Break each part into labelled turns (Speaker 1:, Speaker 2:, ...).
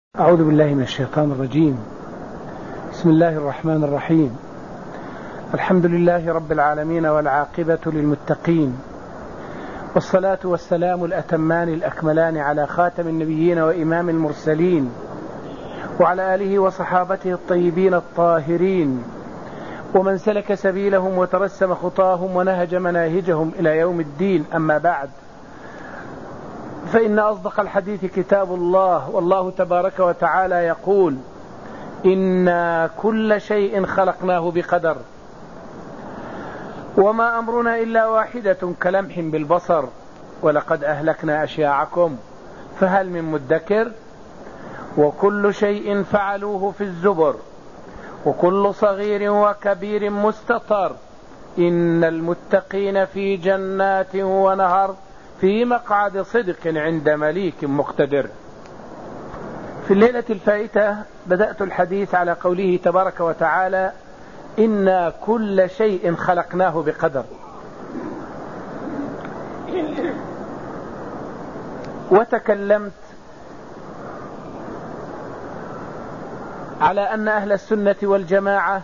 Speaker 1: أعوذ بالله من الشيطان الرجيم. بسم الله الرحمن الرحيم. الحمد لله رب العالمين والعاقبة للمتقين، والصلاة والسلام الأتمان الأكملان على خاتم النبيين وإمام المرسلين وعلى آله وصحابته الطيبين الطاهرين ومن سلك سبيلهم وترسم خطاهم ونهج مناهجهم إلى يوم الدين. أما بعد، فإن أصدق الحديث كتاب الله، والله تبارك وتعالى يقول: إنا كل شيء خلقناه بقدر وما أمرنا إلا واحدة كلمح بالبصر ولقد أهلكنا أشياعكم فهل من مدكر. وكل شيء فعلوه في الزبر وكل صغير وكبير مستطر. إن المتقين في جنات ونهر في مقعد صدق عند مليك مقتدر. في الليلة الفائتة بدأت الحديث على قوله تبارك وتعالى: إنا كل شيء خلقناه بقدر. وتكلمت على أن أهل السنة والجماعة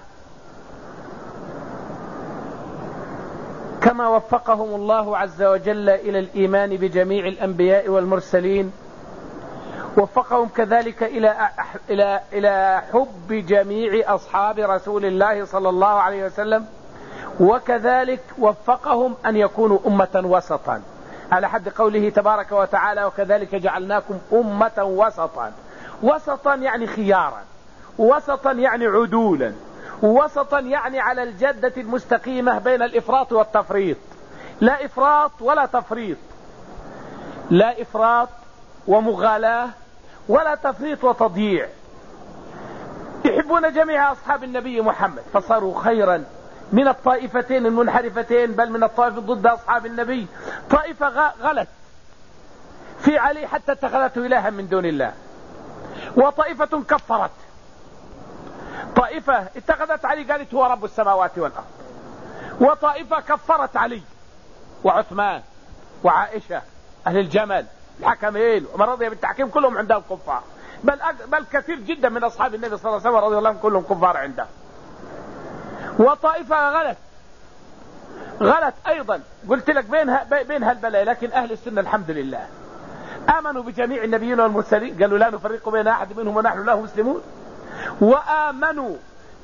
Speaker 1: كما وفقهم الله عز وجل إلى الإيمان بجميع الأنبياء والمرسلين، وفقهم كذلك إلى حب جميع أصحاب رسول الله صلى الله عليه وسلم، وكذلك وفقهم أن يكونوا أمة وسطا على حد قوله تبارك وتعالى: وكذلك جعلناكم أمة وسطا. وسطا يعني خيارا، وسطا يعني عدولا، وسطا يعني على الجدة المستقيمة بين الإفراط والتفريط. لا إفراط ولا تفريط، لا إفراط ومغالاة ولا تفريط وتضييع. يحبون جميع أصحاب النبي محمد فصاروا خيرا من الطائفتين المنحرفتين، بل من الطائفة ضد أصحاب النبي. طائفة غلت في علي حتى اتخذته إلها من دون الله، وطائفة كفرت. طائفة اتخذت علي قالت هو رب السماوات والأرض، وطائفة كفرت علي وعثمان وعائشة أهل الجمل الحكمين ومن رضي بالتحكيم كلهم عندهم كفار، بل كثير جدا من أصحاب النبي صلى الله عليه وسلم رضي الله عنهم كلهم كفار عنده. وطائفة غلت أيضا، قلت لك بينها البلاء. لكن أهل السنة الحمد لله آمنوا بجميع النبيين والمرسلين، قالوا لا نفرق بين أحد منهم ونحن له مسلمون، وآمنوا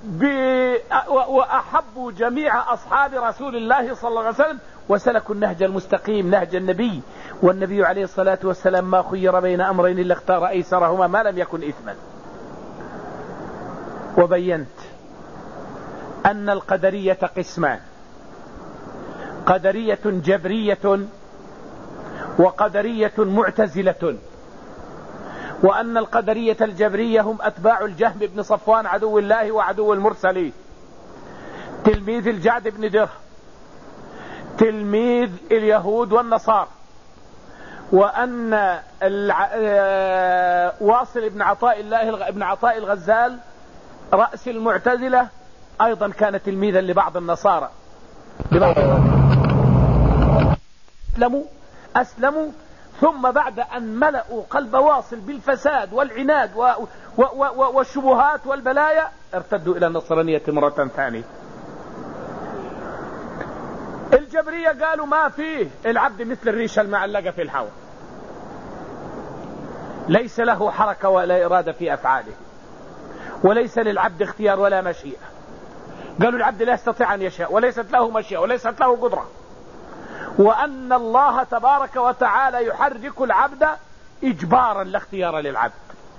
Speaker 1: وأحبوا جميع أصحاب رسول الله صلى الله عليه وسلم، وسلكوا النهج المستقيم نهج النبي. والنبي عليه الصلاة والسلام ما خير بين أمرين إلا اختار أيسرهما ما لم يكن إثما. وبينت أن القدرية قسمان: قدرية جبرية وقدرية معتزلة. وأن القدرية الجبرية هم أتباع الجهم بن صفوان عدو الله وعدو المرسلين، تلميذ الجعد بن درهم، تلميذ اليهود والنصارى. وأن واصل بن عطاء الغزال رأس المعتزلة أيضا كان تلميذا لبعض النصارى. أسلموا ثم بعد أن ملأوا قلب واصل بالفساد والعناد والشبهات والبلايا ارتدوا إلى النصرانية مرة ثانية. الجبرية قالوا ما فيه العبد مثل الريشة المعلقة في الهواء، ليس له حركة ولا إرادة في أفعاله، وليس للعبد اختيار ولا مشيئة. قالوا العبد لا يستطيع أن يشاء، وليست له مشيئة وليست له قدرة. وأن الله تبارك وتعالى يحرك العبد إجبارا لا اختيار للعبد.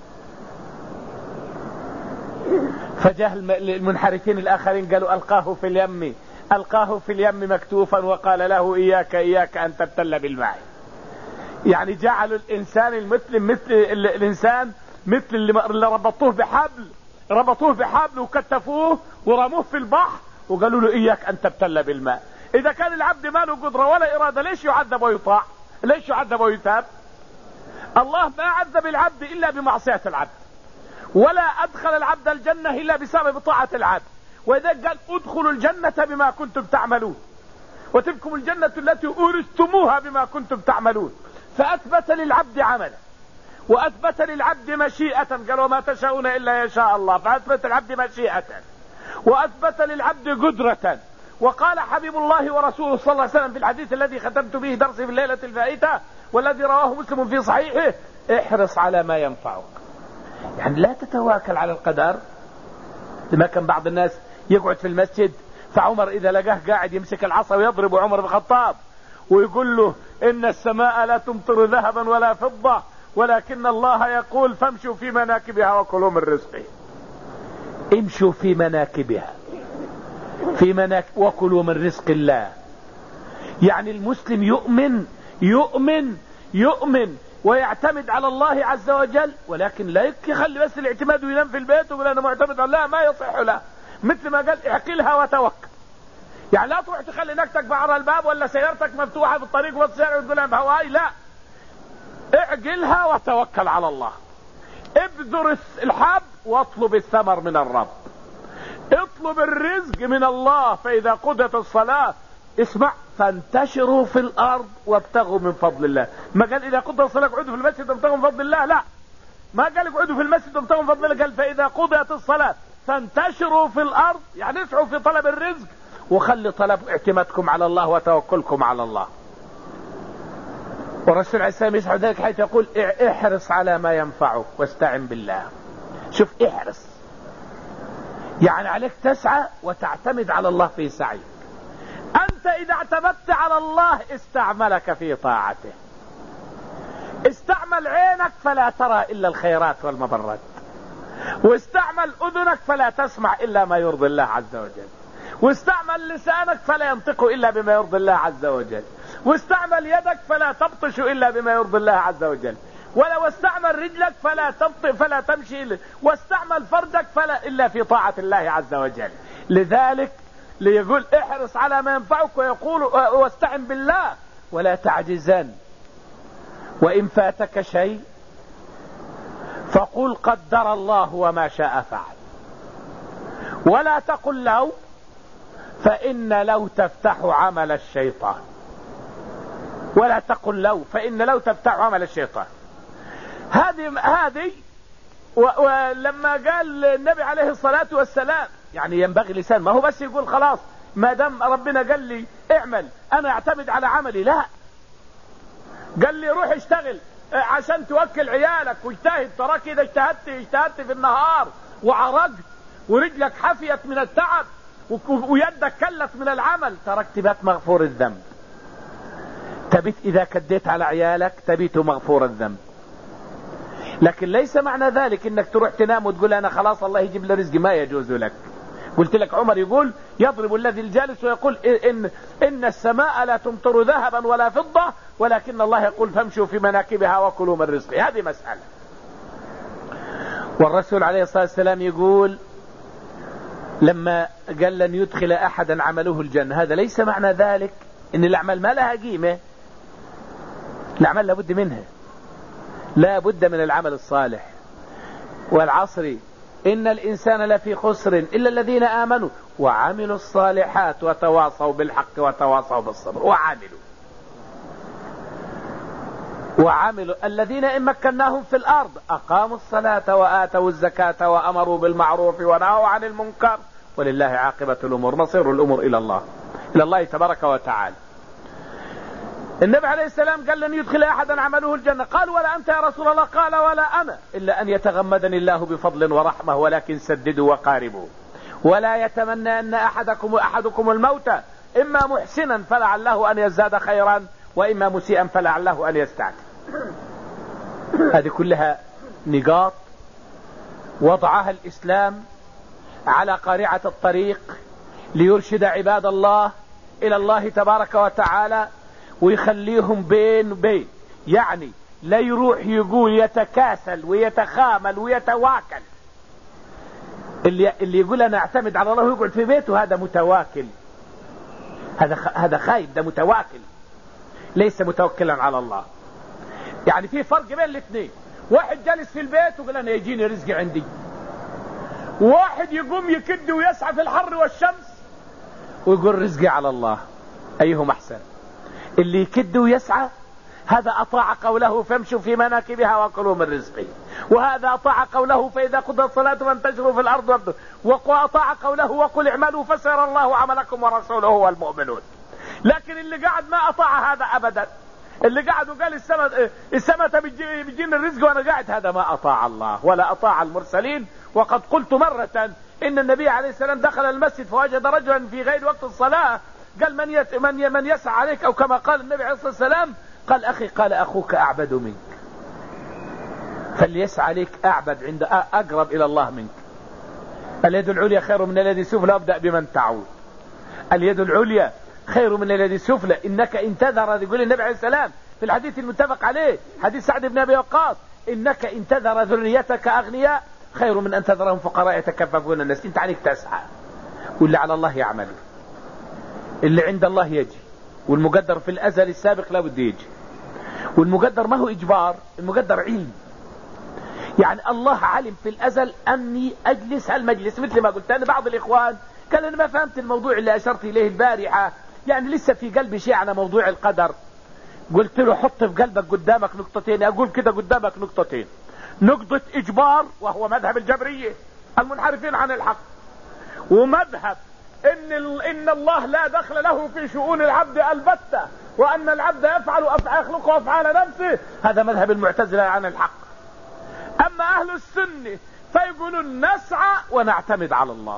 Speaker 1: فجاء المنحرفين الآخرين قالوا ألقاه في اليم مكتوفا وقال له إياك أن تبتل بالماء. يعني جعلوا الإنسان مثل الإنسان مثل اللي ربطوه بحبل وكتفوه ورموه في البحر وقالوا له إياك أن تبتل بالماء. إذا كان العبد ما له قدرة ولا إرادة ليش يعذب ويطاع؟ ليش يعذب ويتاب؟ الله ما عذب العبد إلا بمعصية العبد، ولا أدخل العبد الجنة إلا بسبب طاعة العبد. وإذا قال ادخلوا الجنة بما كنتم تعملون وتلكم الجنة التي أورثتموها بما كنتم تعملون، فأثبت للعبد عمله وأثبت للعبد مشيئة، قال وما تشاءون إلا يشاء الله، فأثبت العبد مشيئة، وأثبت للعبد قدرة. وقال حبيب الله ورسوله صلى الله عليه وسلم في الحديث الذي ختمت به درسي في الليلة الفائتة والذي رواه مسلم في صحيحه: احرص على ما ينفعك. يعني لا تتواكل على القدر. لما كان بعض الناس يقعد في المسجد، فعمر إذا لقاه قاعد يمسك العصا ويضرب عمر بن الخطاب ويقول له: إن السماء لا تمطر ذهبا ولا فضة ولكن الله يقول فامشوا في مناكبها وكلوا من رزقه. امشوا في مناكبها، وكلوا من رزق الله. يعني المسلم يؤمن ويعتمد على الله عز وجل، ولكن لا يخلي بس الاعتماد وينام في البيت ويقول انا معتمد على الله، ما يصح له. مثل ما قال: اعقلها وتوكل. يعني لا تروح تخلي نكتك بعرى الباب ولا سيارتك مفتوحة في الطريق وسط الشارع وتقول انا بهواي، لا، اعقلها وتوكل على الله. ابذر الحب واطلب الثمر من الرب، اطلب الرزق من الله. فإذا قضت الصلاة اسمع: فانتشروا في الأرض وابتغوا من فضل الله. ما قال إذا قضت الصلاة اقعدوا في المسجد وابتغوا من فضل الله، لا، ما قال اقعدوا في المسجد وابتغوا من فضل الله، قال فإذا قضت الصلاة فانتشروا في الأرض، يعني اسعوا في طلب الرزق وخلي طلب اعتمادكم على الله وتوكلكم على الله. والرسول عليه السلام يشرح ذلك حيث يقول: احرص على ما ينفعك واستعن بالله. شوف، احرص يعني عليك تسعى وتعتمد على الله في سعيك. أنت إذا اعتمدت على الله استعملك في طاعته. استعمل عينك فلا ترى إلا الخيرات والمبرات، واستعمل أذنك فلا تسمع إلا ما يرضي الله عز وجل، واستعمل لسانك فلا ينطق إلا بما يرضي الله عز وجل، واستعمل يدك فلا تبطش إلا بما يرضي الله عز وجل، ولو استعمل رجلك فلا تبطئ فلا تمشي، واستعمل فرجك فلا إلا في طاعة الله عز وجل. لذلك ليقول: احرص على ما ينفعك، ويقول: واستعن بالله ولا تعجزن، وإن فاتك شيء فقل قدر الله وما شاء فعل، ولا تقل لو، فإن لو تفتح عمل الشيطان. ولا تقل لو، فإن لو تفتح عمل الشيطان. هذه ولما قال النبي عليه الصلاة والسلام يعني ينبغي لسان، ما هو بس يقول خلاص ما دام ربنا قال لي اعمل انا اعتمد على عملي، لا، قال لي روح اشتغل عشان توكل عيالك واجتهد. تراك اذا اجتهدت في النهار وعرقت ورجلك حفيت من التعب ويدك كلت من العمل، تركت تبات مغفور الذنب. تبت اذا كديت على عيالك تبيت مغفور الذنب. لكن ليس معنى ذلك انك تروح تنام وتقول انا خلاص الله يجيب لي رزقي، ما يجوز لك. قلت لك عمر يقول: يضرب الذي الجالس ويقول إن السماء لا تمطر ذهبا ولا فضة ولكن الله يقول فامشوا في مناكبها وكلوا من رزقه. هذه مسألة. والرسول عليه الصلاة والسلام يقول لما قال لن يدخل أحدا عمله الجنة، هذا ليس معنى ذلك إن الأعمال ما لها قيمة. الأعمال لابد منها، لا بد من العمل الصالح. والعصر إن الإنسان لفي خسر إلا الذين آمنوا وعملوا الصالحات وتواصوا بالحق وتواصوا بالصبر. وعملوا الذين إن مكناهم في الأرض أقاموا الصلاة وآتوا الزكاة وأمروا بالمعروف ونهوا عن المنكر ولله عاقبة الأمور. مصير الأمور إلى الله تبارك وتعالى. النبي عليه السلام قال لن يدخل أحدا عمله الجنة. قال: ولا أنت يا رسول الله؟ قال: ولا أنا، إلا أن يتغمدني الله بفضل ورحمة، ولكن سددوا وقاربوا، ولا يتمنى أن أحدكم الموت، إما محسنا فلعله أن يزداد خيرا وإما مسيئا فلعله أن يستعتب. هذه كلها نقاط وضعها الإسلام على قارعة الطريق ليرشد عباد الله إلى الله تبارك وتعالى ويخليهم بين، يعني لا يروح يقول يتكاسل ويتخامل ويتواكل. اللي يقول انا اعتمد على الله ويقعد في بيته هذا متواكل، هذا خايب، ده متواكل ليس متوكلا على الله. يعني في فرق بين الاثنين. واحد جالس في البيت ويقول انا يجيني رزقي عندي، واحد يقوم يكد ويسعى في الحر والشمس ويقول رزقي على الله. ايهم احسن؟ اللي يكد ويسعى هذا أطاع قوله فامشوا في مناكبها وكلوا من رزقه، وهذا أطاع قوله فإذا قضت الصلاة فانتشروا في الأرض وأطاع قوله وقل اعملوا فسيرى الله عملكم ورسوله والمؤمنون. لكن اللي قاعد ما أطاع هذا أبدا، اللي قاعد وقال السماء بتجينا الرزق وانا قاعد، هذا ما أطاع الله ولا أطاع المرسلين. وقد قلت مرة إن النبي عليه السلام دخل المسجد فوجد رجلا في غير وقت الصلاة، قال من يسعى عليك، أو كما قال النبي عليه الصلاة والسلام قال أخي، قال أخوك أعبد منك، فليسعى عليك أعبد عند أقرب إلى الله منك. اليد العليا خير من اليد السفلى، أبدأ بمن تعود. اليد العليا خير من اليد السفلى، إنك إن تذر، يقول النبي عليه السلام في الحديث المتفق عليه حديث سعد بن أبي وقاص، إنك إن تذر ذريتك أغنياء خير من أن تذرهم فقراء يتكففون الناس. أنت عليك تسعى، واللي على الله يعمل، اللي عند الله يجي، والمقدر في الأزل السابق لا بده يجي. والمقدر ما هو إجبار، المقدر علم. يعني الله علم في الأزل أني أجلس هالمجلس، مثل ما قلت أنا بعض الإخوان قال أنا ما فهمت الموضوع اللي أشرت إليه البارحة، يعني لسه في قلبي شيء على موضوع القدر. قلت له حط في قلبك قدامك نقطتين، أقول كده قدامك نقطتين: نقطة إجبار وهو مذهب الجبرية المنحرفين عن الحق، ومذهب إن الله لا دخل له في شؤون العبد البتة، وأن العبد يخلق أفعال نفسه، هذا مذهب المعتزلة عن الحق. أما أهل السنة فيقولون نسعى ونعتمد على الله،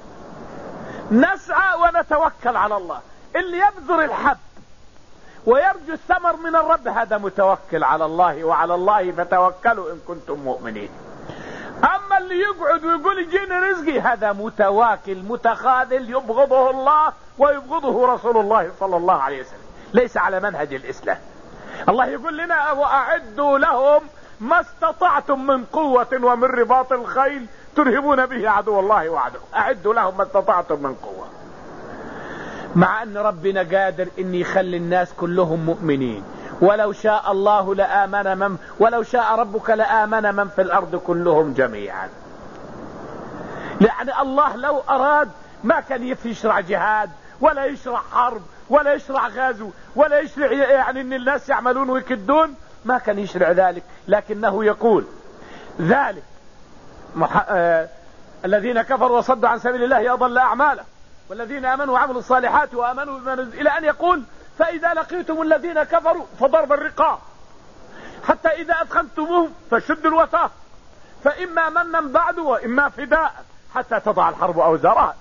Speaker 1: نسعى ونتوكل على الله. اللي يبذر الحب ويرجو الثمر من الرب هذا متوكل على الله، وعلى الله فتوكلوا إن كنتم مؤمنين. أما اللي يقعد ويقول يجيني رزقي هذا متواكل متخاذل، يبغضه الله ويبغضه رسول الله صلى الله عليه وسلم، ليس على منهج الإسلام. الله يقول لنا وأعدوا لهم ما استطعتم من قوة ومن رباط الخيل ترهبون به عدو الله وعدو. أعدوا لهم ما استطعتم من قوة، مع أن ربنا قادر أن يخلي الناس كلهم مؤمنين. ولو شاء الله لآمن ولو شاء ربك لآمن من في الأرض كلهم جميعا. يعني الله لو أراد ما كان يشرع جهاد ولا يشرع حرب ولا يشرع غزو ولا يشرع يعني أن الناس يعملون ويكدون، ما كان يشرع ذلك. لكنه يقول ذلك الذين كفروا وصدوا عن سبيل الله أضل أعماله، والذين آمنوا وعملوا الصالحات وآمنوا بما نزل، إلى أن يقول فإذا لقيتم الذين كفروا فضرب الرقاب حتى إذا أدخلتموهم فشدوا الوثاق، فإما منا بعد وإما فداء حتى تضع الحرب أوزارها.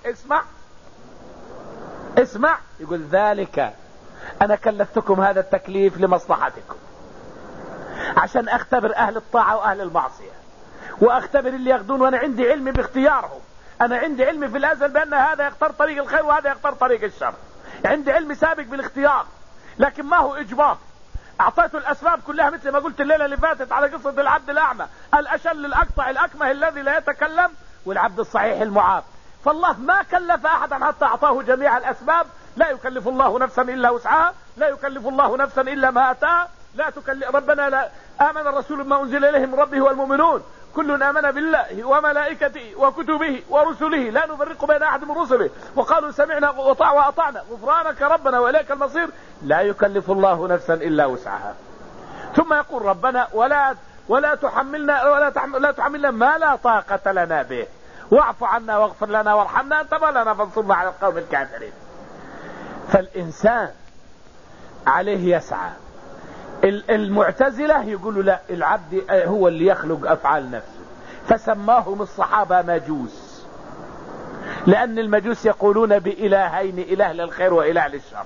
Speaker 1: اسمع يقول ذلك أنا كلفتكم هذا التكليف لمصلحتكم، عشان أختبر أهل الطاعة وأهل المعصية، وأختبر اللي ياخذون، وأنا عندي علم باختيارهم. أنا عندي علم في الأزل بأن هذا يختار طريق الخير وهذا يختار طريق الشر، عندي علم سابق بالاختيار، لكن ما هو إجبار. أعطيته الأسباب كلها، مثل ما قلت الليلة اللي فاتت على قصة العبد الأعمى، الأشل الأقطع الأكمه الذي لا يتكلم، والعبد الصحيح المعاف. فالله ما كلف أحدا حتى أعطاه جميع الأسباب. لا يكلف الله نفسا إلا وسعها، لا يكلف الله نفسا إلا ما أتاها. لا تكلف ربنا لا آمن الرسول بما أنزل إليه من ربه والمؤمنون كل آمن بالله وملائكته وكتبه ورسله لا نفرق بين أحد من رسله وقالوا سمعنا وأطعنا غفرانك ربنا وإليك المصير. لا يكلف الله نفسا إلا وسعها. ثم يقول ربنا ولا تحملنا ما لا طاقة لنا به، واعف عنا واغفر لنا وارحمنا أنت مولانا فانصرنا على القوم الكافرين. فالإنسان عليه يسعى. المعتزلة يقولوا لا، العبد هو اللي يخلق أفعال نفسه، فسماهم الصحابة مجوس، لأن المجوس يقولون بإلهين، إله للخير وإله للشر.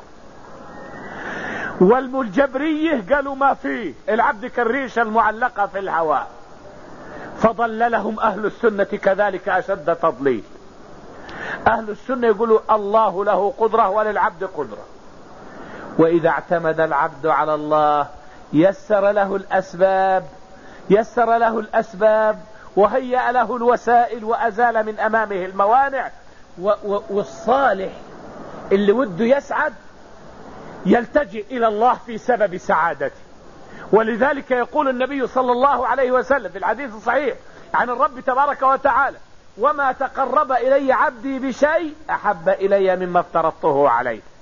Speaker 1: والجبرية قالوا ما فيه، العبد كالريشة المعلقة في الهواء. فضللهم أهل السنة كذلك أشد تضليل. أهل السنة يقولوا الله له قدرة وللعبد قدرة، وإذا اعتمد العبد على الله يسر له الأسباب وهيأ له الوسائل وأزال من أمامه الموانع. والصالح اللي وده يسعد يلتجئ إلى الله في سبب سعادته. ولذلك يقول النبي صلى الله عليه وسلم في الحديث الصحيح عن الرب تبارك وتعالى: وما تقرب إلي عبدي بشيء أحب إلي مما افترضته عليه.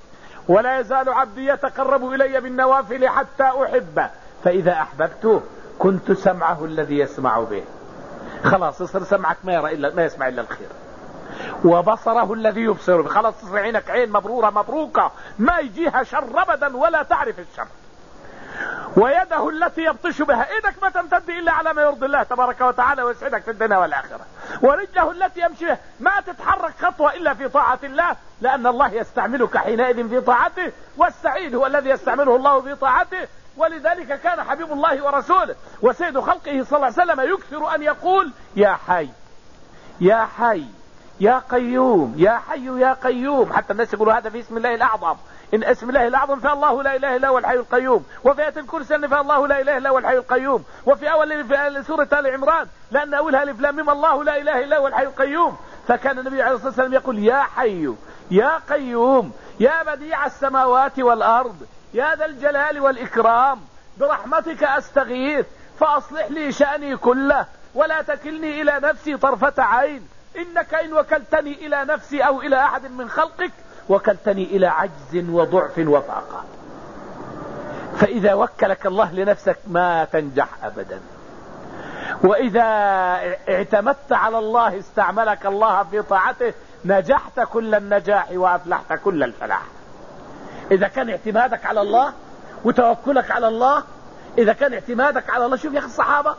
Speaker 1: ولا يزال عبدي يتقرب إلي بالنوافل حتى أحبه، فإذا أحببته كنت سمعه الذي يسمع به. خلاص يصير سمعك ما يسمع إلا الخير، وبصره الذي يبصر به. خلاص تصير عينك عين مبرورة مبروكة ما يجيها شر أبدا ولا تعرف الشر. ويده التي يبطش بها، ايدك ما تمتد الا على ما يرضي الله تبارك وتعالى ويسعدك في الدنيا والاخره. ورجله التي يمشي بها ما تتحرك خطوه الا في طاعه الله، لان الله يستعملك حينئذ في طاعته، والسعيد هو الذي يستعمله الله في طاعته. ولذلك كان حبيب الله ورسوله وسيد خلقه صلى الله عليه وسلم يكثر ان يقول يا حي يا حي يا قيوم يا حي يا قيوم. حتى الناس يقولوا هذا في اسم الله الاعظم، إن اسم الله الأعظم فالله لا إله إلا هو الحي القيوم، وفي آية الكرسي أن فالله لا إله إلا هو الحي القيوم، وفي أول في سورة آل عمران لأن أولها ألف لام ميم الله لا إله إلا هو الحي القيوم. فكان النبي عليه الصلاة والسلام يقول يا حي يا قيوم يا بديع السماوات والأرض يا ذا الجلال والإكرام برحمتك أستغيث فأصلح لي شأني كله ولا تكلني إلى نفسي طرفة عين، إنك إن وكلتني إلى نفسي أو إلى أحد من خلقك وكلتني إلى عجز وضعف وفاقة. فإذا وكلك الله لنفسك ما تنجح أبدا، وإذا اعتمدت على الله استعملك الله في طاعته نجحت كل النجاح وأفلحت كل الفلاح. إذا كان اعتمادك على الله وتوكلك على الله، إذا كان اعتمادك على الله. شوف يا أخي الصحابة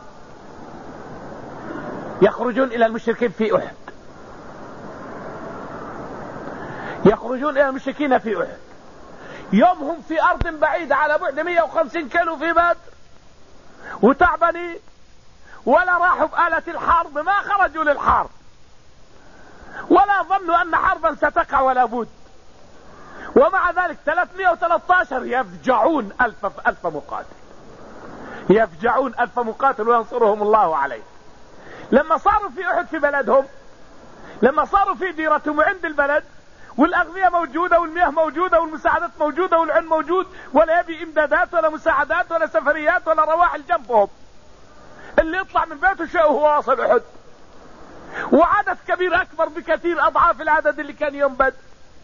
Speaker 1: يخرجون إلى المشركين في أحد، يخرجون إلى المشركين في أحد، يومهم في أرض بعيدة على بعد 150 كيلو في بدر وتعبني، ولا راحوا بآلة الحرب، ما خرجوا للحرب ولا ظنوا أن حربا ستقع ولا بد. ومع ذلك 313 يفجعون ألف مقاتل، يفجعون 1000 مقاتل وينصرهم الله عليه. لما صاروا في أحد في بلدهم، لما صاروا في ديرتهم وعند البلد والأغذية موجودة والمياه موجودة والمساعدات موجودة والعلم موجود، ولا يبي إمدادات ولا مساعدات ولا سفريات ولا رواحل جنبهم، اللي يطلع من بيته شيء وهو واصل أحد، وعدد كبير أكبر بكثير أضعاف العدد اللي كان يوم بدر.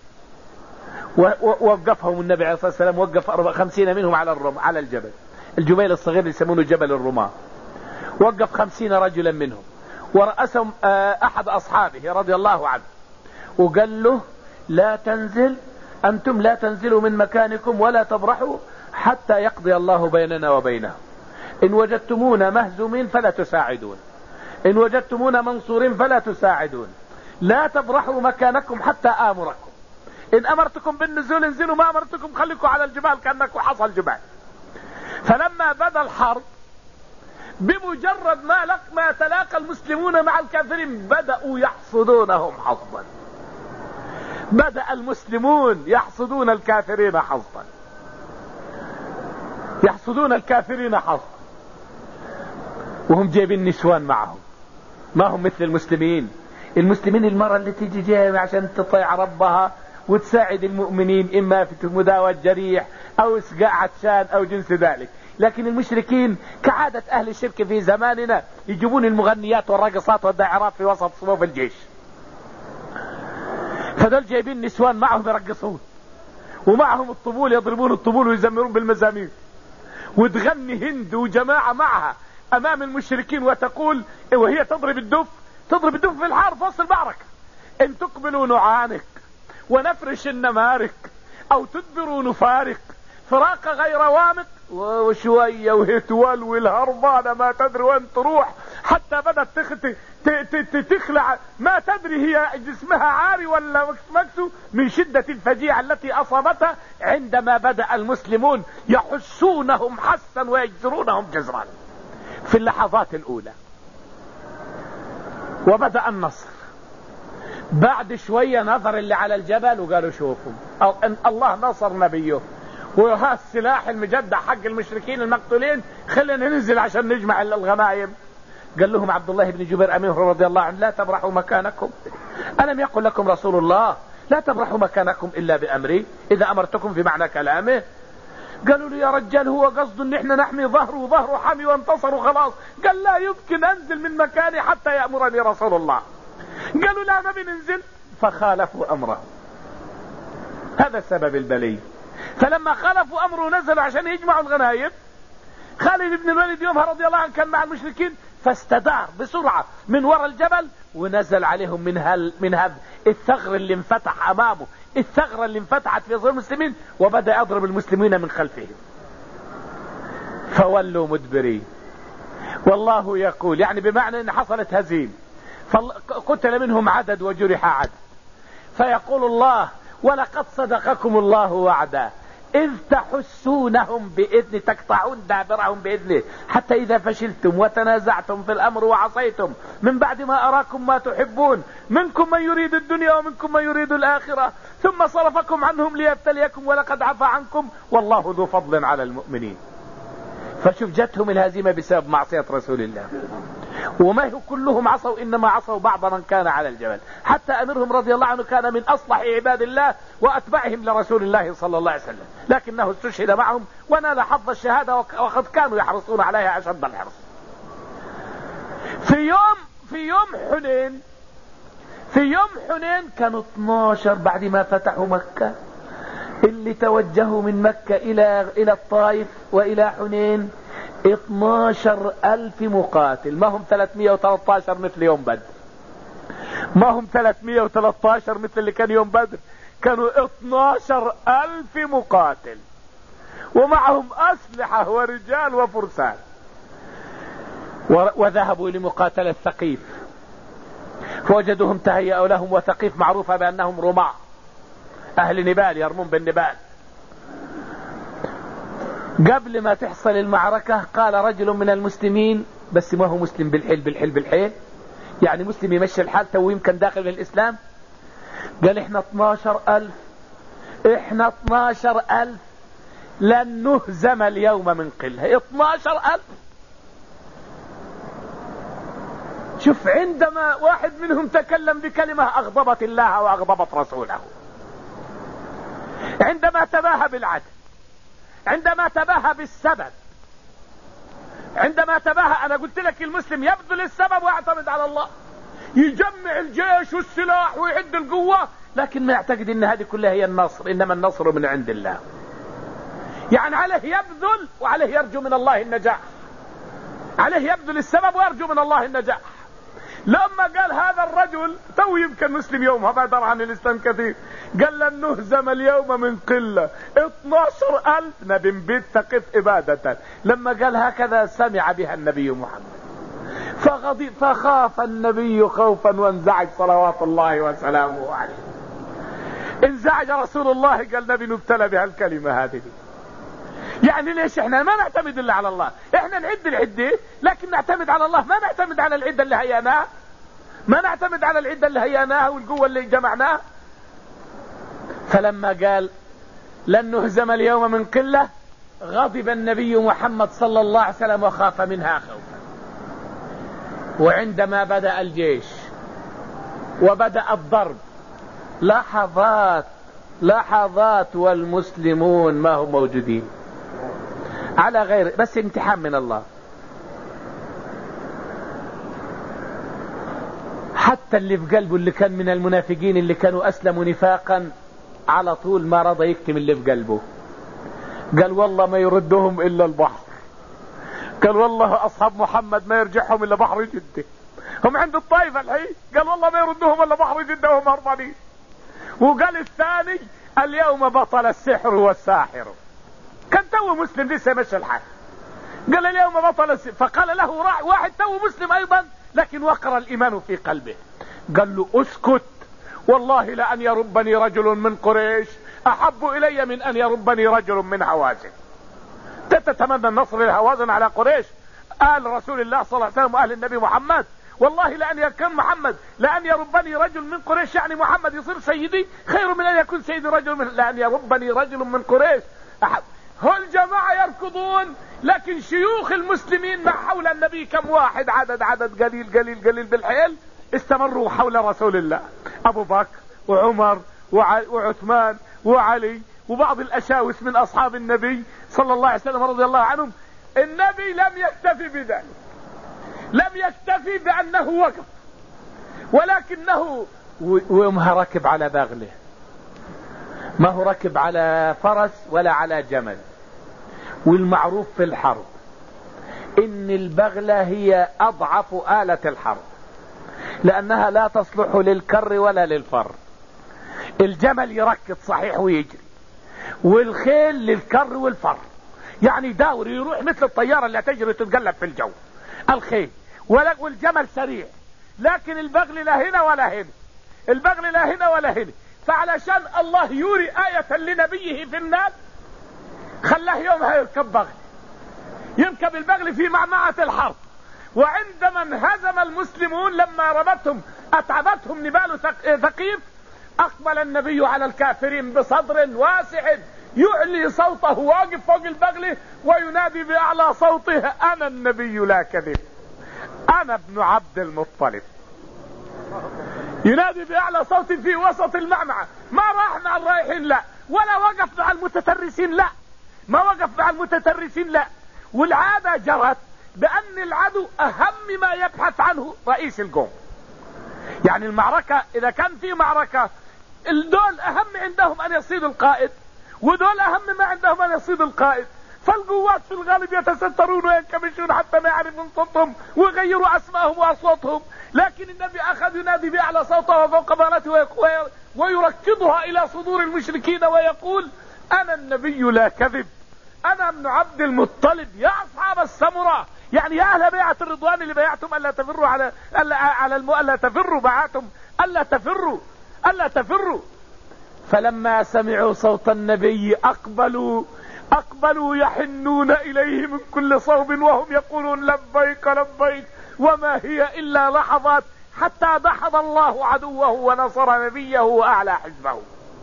Speaker 1: ووقفهم النبي عليه الصلاة والسلام، وقف 50 منهم على الجبل، الجبيل الصغير اللي يسمونه جبل الرماة، وقف 50 رجلا منهم ورأسهم أحد أصحابه رضي الله عنه، وقال له لا تنزل، أنتم لا تنزلوا من مكانكم ولا تبرحوا حتى يقضي الله بيننا وبينهم. إن وجدتمونا مهزومين فلا تساعدون، إن وجدتمونا منصورين فلا تساعدون، لا تبرحوا مكانكم حتى آمركم، إن أمرتكم بالنزول انزلوا، ما أمرتكم خليكم على الجبال كأنكم حصل جبال. فلما بدا الحرب بمجرد ما تلاقى المسلمون مع الكافرين بدأوا يحصدونهم حصدا، بدأ المسلمون يحصدون الكافرين حصدا، يحصدون الكافرين حصدا، وهم جايبين نسوان معهم، ما هم مثل المسلمين. المسلمين المرأة اللي تيجي جاية عشان تطيع ربها وتساعد المؤمنين إما في مداواة جريح أو إسقاء عطشان أو جنس ذلك. لكن المشركين كعادة أهل الشرك في زماننا يجيبون المغنيات والراقصات والداعرات في وسط صفوف الجيش، فدول جايبين نسوان معهم يرقصون، ومعهم الطبول يضربون الطبول ويزمرون بالمزامير، وتغني هند وجماعة معها أمام المشركين وتقول وهي تضرب الدف في الحرب في وسط المعركة: إن تقبلوا نعانك ونفرش النمارك أو تدبروا نفارق فراق غير وامق. وشوية وهي تولول هربانة ما تدري وين تروح، حتى بدأت تخلع ما تدري هي جسمها عاري ولا مكسو من شدة الفجيعة التي أصابتها عندما بدأ المسلمون يحسونهم حسا ويجزرونهم جزرا في اللحظات الأولى. وبدأ النصر. بعد شوية نظر اللي على الجبل وقالوا شوفوا أن الله نصر نبيه، وها السلاح المجدع حق المشركين المقتولين، خلينا ننزل عشان نجمع الغنائم. قال لهم عبد الله بن جبير أمير رضي الله عنه: لا تبرحوا مكانكم، ألم يقل لكم رسول الله لا تبرحوا مكانكم إلا بأمري إذا أمرتكم في معنى كلامه؟ قالوا له: يا رجال هو قصده ان احنا نحمي ظهره وظهره حمي وانتصر وخلاص. قال: لا يمكن انزل من مكاني حتى يأمرني رسول الله. قالوا: لا نبي ننزل، فخالفوا أمره. هذا سبب البلي. فلما خالفوا أمره نزلوا عشان يجمعوا الغنائم. خالد بن الوليد يومها رضي الله عنه كان مع المشركين، فاستدار بسرعة من وراء الجبل ونزل عليهم من هذا الثغر اللي انفتح أمامه، الثغرة اللي انفتحت في صدور المسلمين، وبدأ يضرب المسلمين من خلفهم فولوا مدبرين. والله يقول يعني بمعنى ان حصلت هزيمة، فقتل منهم عدد وجرح عدد، فيقول الله ولقد صدقكم الله وعدا إذ تحسونهم بإذن، تقطعون دابرهم بإذنه، حتى إذا فشلتم وتنازعتم في الأمر وعصيتم من بعد ما أراكم ما تحبون منكم من يريد الدنيا ومنكم من يريد الآخرة ثم صرفكم عنهم ليبتليكم ولقد عفا عنكم والله ذو فضل على المؤمنين. فشوف جتهم الهزيمة بسبب معصية رسول الله، وما هو كلهم عصوا، إنما عصوا بعض من كان على الجبل، حتى أميرهم رضي الله عنه كان من أصلح عباد الله وأتبعهم لرسول الله صلى الله عليه وسلم، لكنه استشهد معهم ونال حظ الشهادة، وقد كانوا يحرصون عليها أشد الحرص. في يوم حنين كانوا 12 بعد ما فتحوا مكة، اللي توجهوا من مكة إلى الطائف وإلى حنين 12,000 مقاتل، ما هم 313 مثل يوم بدر، ما هم 313 مثل اللي كان يوم بدر، كانوا 12,000 مقاتل ومعهم أسلحة ورجال وفرسان، وذهبوا لمقاتلة ثقيف، فوجدوهم تهيأوا لهم، وثقيف معروفة بأنهم رماة أهل نبال يرمون بالنبال. قبل ما تحصل المعركة قال رجل من المسلمين، بس ما هو مسلم بالحيل يعني مسلم يمشي الحال تو يمكن داخل الإسلام، قال احنا 12,000 لن نهزم اليوم من قلة. 12,000. شوف عندما واحد منهم تكلم بكلمة أغضبت الله وأغضبت رسوله، عندما تباهى بالعدل، عندما تباهى بالسبب، عندما تباهى، أنا قلت لك المسلم يبذل السبب ويعتمد على الله، يجمع الجيش والسلاح ويعد القوة، لكن ما يعتقد ان هذه كلها هي النصر، انما النصر من عند الله. يعني عليه يبذل وعليه يرجو من الله النجاح، عليه يبذل السبب ويرجو من الله النجاح. لما قال هذا الرجل تو يمكن مسلم يومها ما درى عن الإسلام كثير، قال لن نهزم اليوم من قلة، 12,000 نبي بيت ثقف إبادة. لما قال هكذا سمع بها النبي محمد فغضب، فخاف النبي خوفا وانزعج صلوات الله وسلامه عليه. انزعج رسول الله، قال نبي نبتلى بها الكلمة هذه. يعني ليش احنا ما نعتمد الا على الله؟ احنا نعد العدة لكن نعتمد على الله، ما نعتمد على العدة اللي هياناها، ما نعتمد على العدة اللي هياناها والقوة اللي جمعناها. فلما قال لن نهزم اليوم من قلة غضب النبي محمد صلى الله عليه وسلم وخاف منها خوفا. وعندما بدأ الجيش وبدأ الضرب لحظات والمسلمون ما هم موجودين على غير، بس امتحان من الله. حتى اللي في قلبه اللي كان من المنافقين اللي كانوا أسلموا نفاقا على طول ما رضى يكتم اللي في قلبه، قال والله ما يردهم إلا البحر، قال والله أصحاب محمد ما يرجعهم إلا بحر جدة، هم عند الطائفة الحين، قال والله ما يردهم إلا بحر جدة وهم هربانين. وقال الثاني اليوم بطل السحر والساحر، كان تو مسلم لسه مشى الحال، قال اليوم بطل السحر. فقال له واحد تو مسلم أيضا لكن وقر الإيمان في قلبه، قال له اسكت، والله لأن يربني رجل من قريش أحب إلي من أن يربني رجل من هوازن. تتمنى النصر للهوازن على قريش؟ آل رسول الله صلى الله عليه وسلم وآل النبي محمد، والله لأن يكون محمد لأن يربني رجل من قريش، يعني محمد يصير سيدي خير من أن يكون سيدي رجل من، لأن يربني رجل من قريش أحب. هو الجماعة يركضون، لكن شيوخ المسلمين مع حول النبي كم واحد، عدد قليل بالحيل، استمروا حول رسول الله، أبو بكر وعمر وعثمان وعلي وبعض الأشاوس من أصحاب النبي صلى الله عليه وسلم رضي الله عنهم. النبي لم يكتفي بذلك، لم يكتفي بأنه وقف، ولكنه ويومها ركب على باغله، ما هو ركب على فرس ولا على جمل. والمعروف في الحرب ان البغلة هي اضعف آلة الحرب، لانها لا تصلح للكر ولا للفر. الجمل يركض صحيح ويجري، والخيل للكر والفر، يعني داور يروح مثل الطيارة اللي تجري تتقلب في الجو الخيل. والجمل سريع، لكن البغل لا هنا ولا هنا، البغل لا هنا ولا هنا. فعلشان الله يوري آية لنبيه في الناس خلاه يومها يركب بغل، يركب البغل في معمعة الحرب. وعندما انهزم المسلمون لما أتعبتهم نبال ثقيف، أقبل النبي على الكافرين بصدر واسع، يعلي صوته واقف فوق البغل وينادي بأعلى صوته: أنا النبي لا كذب، أنا ابن عبد المطلب. ينادي بأعلى صوت في وسط المعمعة. ما راح مع الرايحين لا، ولا وقف مع المتترسين لا، ما وقف مع المتترسين لا. والعادة جرت بأن العدو أهم ما يبحث عنه رئيس القوم. يعني المعركة إذا كان في معركة، دول أهم عندهم أن يصيدوا القائد، ودول أهم ما عندهم أن يصيدوا القائد. فالقوات في الغالب يتسترون وينكمشون حتى ما يعرفون صوتهم ويغيروا أسمائهم وأصواتهم. لكن النبي أخذ ينادي بأعلى صوته وفوق بغلته ويركضها إلى صدور المشركين ويقول: أنا النبي لا كذب، أنا ابن عبد المطلب. يا أصحاب السمرة، يعني يا أهل بيعة الرضوان اللي بيعتم ألا تفروا ألا تفروا، بعاتم ألا تفروا. فلما سمعوا صوت النبي أقبلوا يحنون إليه من كل صوب وهم يقولون: لبيك لبيك. وما هي إلا لحظات حتى دحض الله عدوه ونصر نبيه وأعلى حزبه.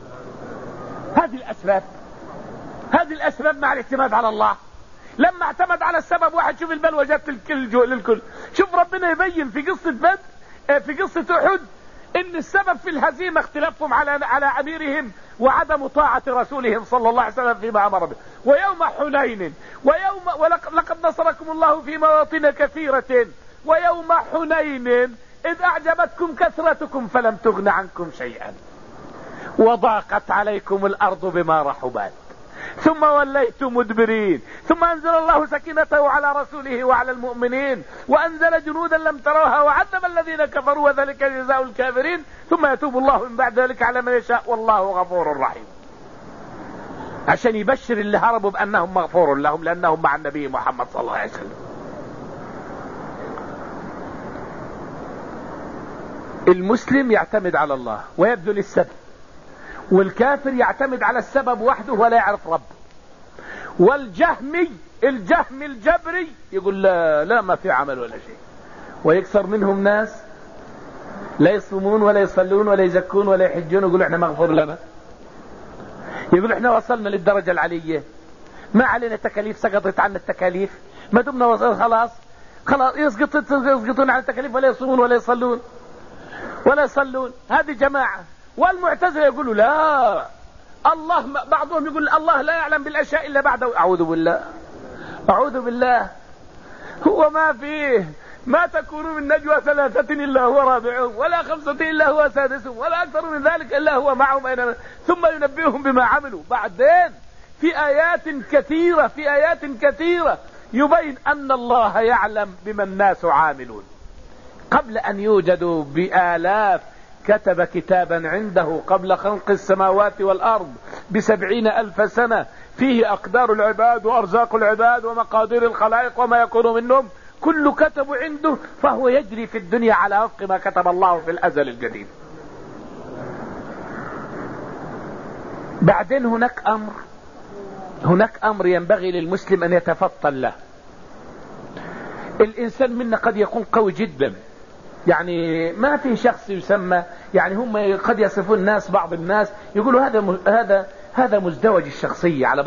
Speaker 1: هذه الأسباب مع الاعتماد على الله. لما اعتمد على السبب واحد، شوف البلوى جت للكل. شوف ربنا يبين في قصة بدر، في قصة أحد، ان السبب في الهزيمة اختلافهم على اميرهم وعدم طاعة رسولهم صلى الله عليه وسلم فيما امر به. ويوم حنين ولقد نصركم الله في مواطن كثيرة ويوم حنين اذ اعجبتكم كثرتكم فلم تغن عنكم شيئا وضاقت عليكم الارض بما رحبت ثم وليتم مدبرين ثم انزل الله سكينته على رسوله وعلى المؤمنين وانزل جنودا لم تروها وعذب الذين كفروا وذلك جزاء الكافرين ثم يتوب الله من بعد ذلك على من يشاء والله غفور رحيم. عشان يبشر اللي هربوا بانهم مغفور لهم لانهم مع النبي محمد صلى الله عليه وسلم. المسلم يعتمد على الله ويبذل السبب، والكافر يعتمد على السبب وحده ولا يعرف ربه. والجهمي الجبري يقول لا ما في عمل ولا شيء، ويكثر منهم ناس لا يصومون ولا يصلون ولا يزكون ولا يحجون ويقولوا احنا مغفور لنا، يقول احنا وصلنا للدرجة العلية، ما علينا تكاليف، سقطت عنا التكاليف، ما دمنا وصل خلاص يسقطون عن التكاليف ولا يصومون ولا يصلون. هذه جماعة. والمعتزلة يقولوا لا، الله بعضهم يقول الله لا يعلم بالاشياء الا بعده. اعوذ بالله. هو ما فيه، ما تكون من نجوى ثلاثة الا هو رابعهم ولا خمسة الا هو سادسهم ولا اكثر من ذلك الا هو معهم اينما ثم ينبئهم بما عملوا. بعدين في ايات كثيرة يبين ان الله يعلم بما الناس عاملون. قبل ان يوجدوا بآلاف كتب كتابا عنده قبل خلق السماوات والأرض ب70,000 سنة فيه أقدار العباد وأرزاق العباد ومقادير الخلائق وما يكون منهم، كل كتب عنده، فهو يجري في الدنيا على وفق ما كتب الله في الأزل الجديد. بعدين هناك أمر ينبغي للمسلم أن يتفطن له. الإنسان منا قد يكون قوي جدا، يعني ما في شخص يسمى، يعني هم قد يصفون الناس، بعض الناس يقولوا هذا مزدوج الشخصية على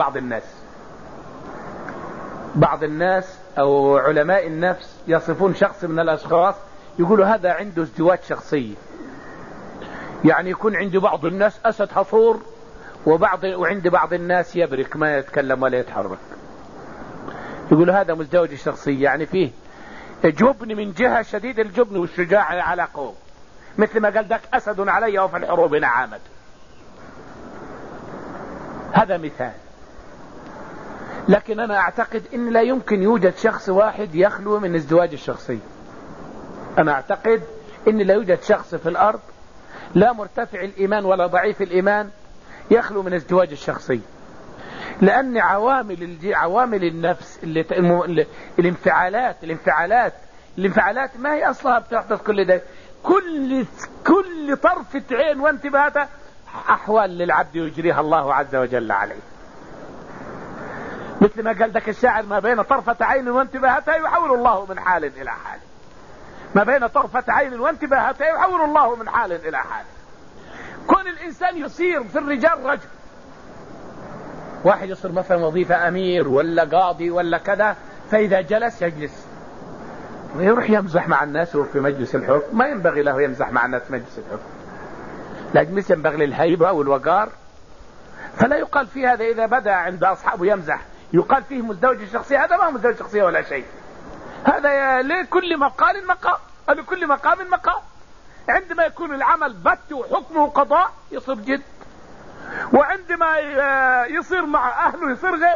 Speaker 1: بعض الناس او علماء النفس يصفون شخص من الاشخاص يقولوا هذا عنده ازدواج شخصية، يعني يكون عند بعض الناس اسد حصور وعند بعض الناس يبرك ما يتكلم ولا يتحرك. يقولوا هذا مزدوج الشخصية، يعني فيه جبن من جهة، شديد الجبن والشجاع على قوم، مثل ما قال ذاك أسد علي وفي الحروب نعامة. هذا مثال. لكن أنا أعتقد أن لا يمكن يوجد شخص واحد يخلو من ازدواج الشخصية. أنا أعتقد أن لا يوجد شخص في الأرض لا مرتفع الإيمان ولا ضعيف الإيمان يخلو من ازدواج الشخصية، لأن عوامل النفس الانفعالات ما هي أصلها بتحدث كل ده. كل طرفة عين وانتباهاتها أحوال للعبد يجريها الله عز وجل عليه، مثل ما قال ذاك الشاعر: ما بين طرفة عين وانتباهاتها يحول الله من حال إلى حال. ما بين طرفة عين وانتباهاتها يحول الله من حال إلى حال. كون الإنسان يصير في الرجال رجل، واحد يصير مثلا وظيفة أمير ولا قاضي ولا كذا، فإذا جلس يجلس ويروح يمزح مع الناس في مجلس الحكم. ما ينبغي له يمزح مع الناس في مجلس الحكم، لكن ينبغي للهيبة والوقار. فلا يقال في هذا إذا بدأ عند أصحابه يمزح يقال فيه مزدوج الشخصية. هذا ما هو مزدوج الشخصية ولا شيء. هذا لكل مقال مقام، لكل مقام مقام. عندما يكون العمل بت وحكمه قضاء يصير جد، وعندما يصير مع أهله يصير غير.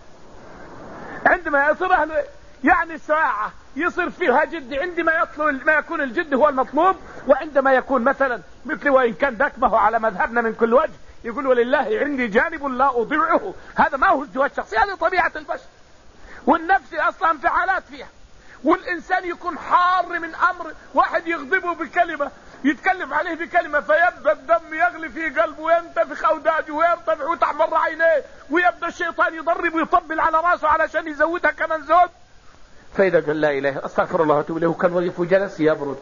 Speaker 1: عندما يصير أهله يعني ساعة يصير فيها جد، عندما ما يكون الجد هو المطلوب. وعندما يكون مثلا مثل وإن كان ذاك ما هو على مذهبنا من كل وجه، يقول: ولله عندي جانب لا أضيعه. هذا ما هو ازدواج شخصي، هذه طبيعة البشر، والنفس أصلا انفعالات فيها. والإنسان يكون حار من أمر، واحد يغضبه بكلمة، يتكلم عليه بكلمة، فيبدأ الدم يغلي في قلبه وينتفخ أوداجه ويرتفع وتحمر عينيه، ويبدأ الشيطان يضرب ويطبل على راسه علشان يزودها كمان زود. فإذا قال: لا إله أستغفر الله وأتوب إليه، وكان وقف وجلس يبرد.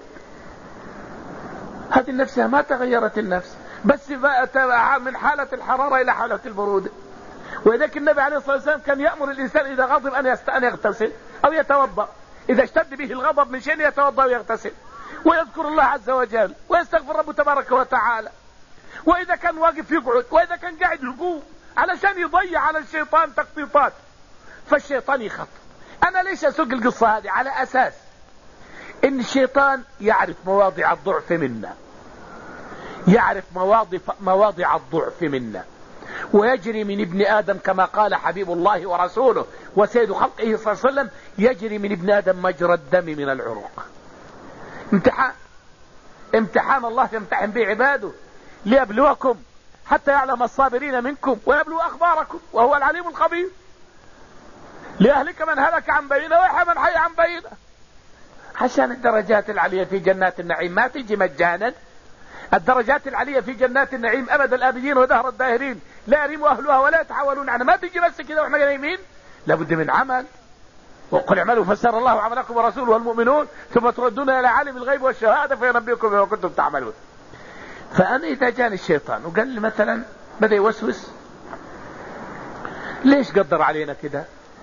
Speaker 1: هذه النفس ما تغيرت النفس، بس من حالة الحرارة إلى حالة البرودة. وذلك النبي عليه الصلاة والسلام كان يأمر الإنسان إذا غضب أن يغتسل أو يتوضأ. إذا اشتد به الغضب من شيء يتوضأ ويغتسل ويذكر الله عز وجل ويستغفر ربه تبارك وتعالى. وإذا كان واقف يقعد، وإذا كان قاعد يقوم، علشان يضيع على الشيطان تخطيطات. فالشيطان يخط. أنا ليش أسوق القصة هذه؟ على أساس إن الشيطان يعرف مواضع الضعف منا، يعرف مواضع الضعف منا، ويجري من ابن آدم كما قال حبيب الله ورسوله وسيد خلقه صلى الله عليه وسلم: يجري من ابن آدم مجرى الدم من العروق. امتحان الله يمتحن به عباده ليبلوكم حتى يعلم الصابرين منكم ويبلو أخباركم وهو العليم الخبير. ليهلك من هلك عن بينه ويحيى من حي عن بينه، عشان الدرجات العالية في جنات النعيم ما تجي مجانا. الدرجات العالية في جنات النعيم أبد الآبدين ودهر الداهرين لا يريم أهلها ولا يتحولون عنها. ما تجي بس كده وإحنا نايمين، لابد من عمل. وقل اعملوا فسر الله عملكم ورسوله والمؤمنون ثم تردون إلى عالم الغيب والشهادة فينبئكم بما كنتم تعملون. فأنا إذا جاني الشيطان وقال لي مثلا بدأ يوسوس: ليش قدر علينا كده؟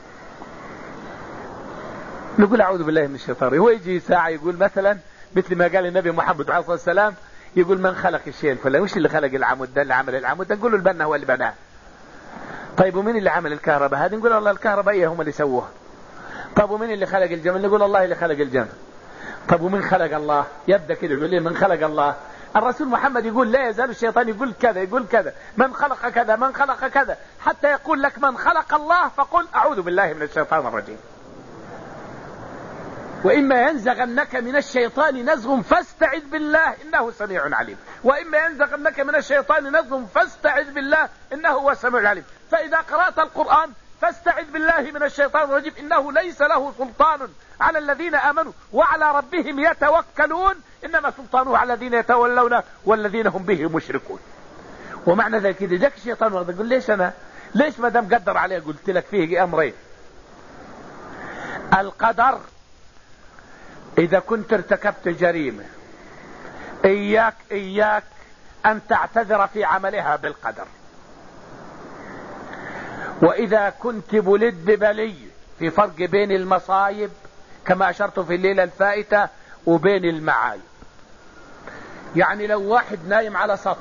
Speaker 1: نقول: أعوذ بالله من الشيطان. هو يجي ساعة يقول مثلا مثل ما قال النبي محمد عليه الصلاة والسلام، يقول: من خلق الشيء الفلاني؟ وش اللي خلق العمود ده؟ اللي عمل العمود ده؟ نقول له: البنا هو اللي بناه. طيب ومين اللي عمل الكهرباء هذه؟ نقول: الله الكهربائية هم اللي سووها. طب ومين اللي خلق الجمل؟ نقول: الله اللي خلق الجمل. طب ومن خلق الله؟ يبدأ كده يقول لي: من خلق الله؟ الرسول محمد يقول: لا يزال الشيطان يقول كذا يقول كذا، من خلق كذا من خلق كذا، حتى يقول لك: من خلق الله فقل أعوذ بالله من الشيطان الرجيم. وإما ينزغنك من الشيطان نزغ فاستعذ بالله إنه سميع عليم. وإما ينزغنك من الشيطان نزغ فاستعذ بالله إنه هو السميع العليم. فإذا قرأت القرآن فاستعذ بالله من الشيطان الرجيم إنه ليس له سلطان على الذين آمنوا وعلى ربهم يتوكلون، إنما سلطانه على الذين يتولون والذين هم به مشركون. ومعنى ذلك إذا جاك الشيطان وقال: يقول: ليش ما دام قدر عليه؟ قلت لك فيه أمرين. القدر: إذا كنت ارتكبت جريمة إياك أن تعتذر في عملها بالقدر. وإذا كنت بلد ببلي، في فرق بين المصايب كما أشرت في الليلة الفائتة وبين المعايب. يعني لو واحد نايم على سطح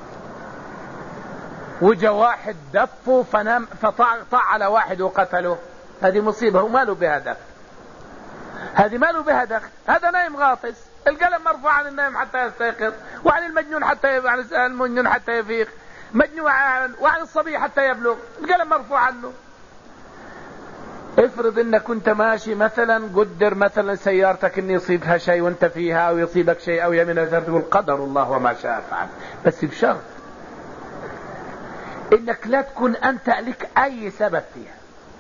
Speaker 1: وجا واحد دفه فنام فطع على واحد وقتله، هذه مصيبة وماله بها دخل. هذه ماله بها دخل، هذا نايم غاطس. القلم مرفوع عن النايم حتى يستيقظ وعن المجنون حتى يفيق. مجنوعا وعن الصبي حتى يبلغ القلم مرفوع عنه. افرض انك كنت ماشي مثلا، قدر مثلا سيارتك ان يصيبها شيء وانت فيها، او يصيبك شيء او يمين تقول قدر الله وما شاء فعل، بس بشرط انك لا تكون انت لك اي سبب فيها.